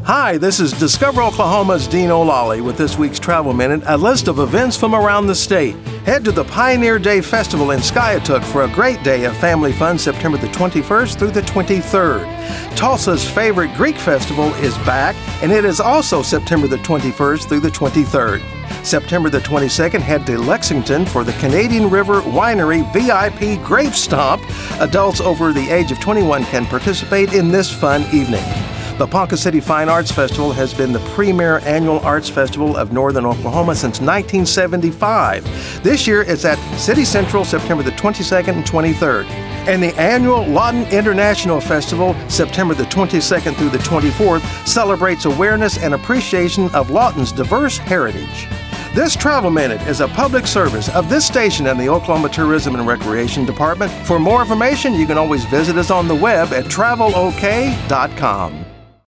Hi, this is Discover Oklahoma's Dean O'Lally with this week's Travel Minute, a list of events from around the state. Head to the Pioneer Day Festival in Skiatook for a great day of family fun September the 21st through the 23rd. Tulsa's favorite Greek festival is back, and it is also September the 21st through the 23rd. September the 22nd, head to Lexington for the Canadian River Winery VIP Grape Stomp. Adults over the age of 21 can participate in this fun evening. The Ponca City Fine Arts Festival has been the premier annual arts festival of northern Oklahoma since 1975. This year it's at City Central September the 22nd and 23rd. And the annual Lawton International Festival, September the 22nd through the 24th, celebrates awareness and appreciation of Lawton's diverse heritage. This Travel Minute is a public service of this station and the Oklahoma Tourism and Recreation Department. For more information, you can always visit us on the web at travelok.com.